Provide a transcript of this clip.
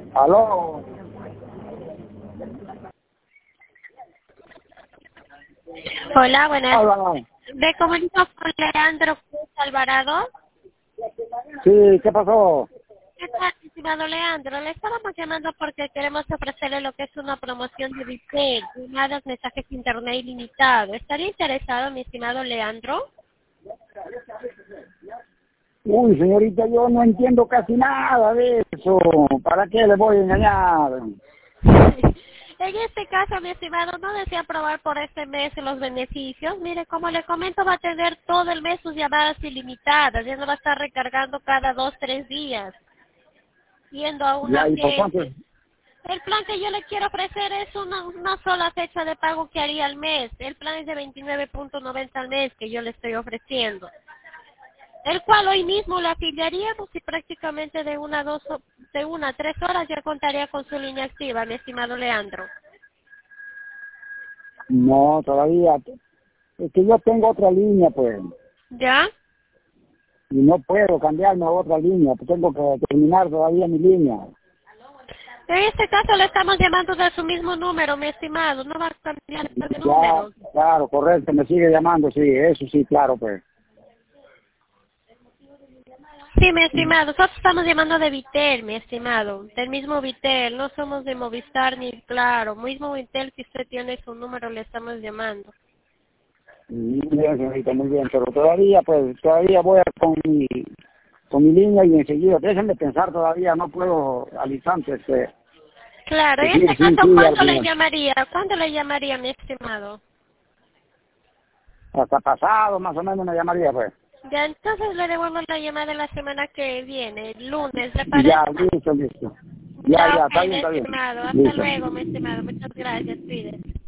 Aló. Hola, buenas. Hola. Me comunico con Leandro Cruz Alvarado. Sí, ¿qué pasó? ¿Qué tal, estimado Leandro? Le estábamos llamando porque queremos ofrecerle lo que es una promoción de retail, llamadas, mensajes internet ilimitado. ¿Estaría interesado, mi estimado Leandro? Uy, señorita, yo no entiendo casi nada de eso. ¿Para qué le voy a engañar? En este caso, mi estimado, no desea probar por este mes los beneficios. Mire, como le comento, va a tener todo el mes sus llamadas ilimitadas. Ya no va a estar recargando cada 2, 3 días, yendo a un Ya, ¿y por cuánto? agente. El plan que yo le quiero ofrecer es una sola fecha de pago que haría al mes. El plan es de 29.90 al mes que yo le estoy ofreciendo. El cual hoy mismo le afiliaríamos y prácticamente de 1 a 3 horas ya contaría con su línea activa, mi estimado Leandro. No, todavía. Es que yo tengo otra línea, pues. ¿Ya? Y no puedo cambiarme a otra línea. Pues tengo que terminar todavía mi línea. En este caso le estamos llamando de su mismo número, mi estimado. No va a cambiar de Ya, número. claro, correcto. Me sigue llamando, sí. Eso sí, claro, pues. Sí, mi estimado, nosotros estamos llamando de Vitel, mi estimado, del mismo Vitel, no somos de Movistar ni Claro, mismo Vitel, si usted tiene su número le estamos llamando. Muy bien, señorita, muy bien. Pero todavía, pues, todavía voy a con mi línea y enseguida. Déjenme pensar todavía. No puedo al instante, Claro, en decir este sí, caso, sí, al ¿cuándo le final. llamaría? ¿Cuándo le llamaría, mi estimado? Hasta pasado, más o menos, me llamaría, pues. Ya, entonces le devuelvo la llamada la semana que viene, el lunes, ¿le Ya, parece? listo, listo. Ya, Ya, ya, ok, mi está bien, estimado, hasta listo. luego, mi estimado, muchas gracias, cuídese.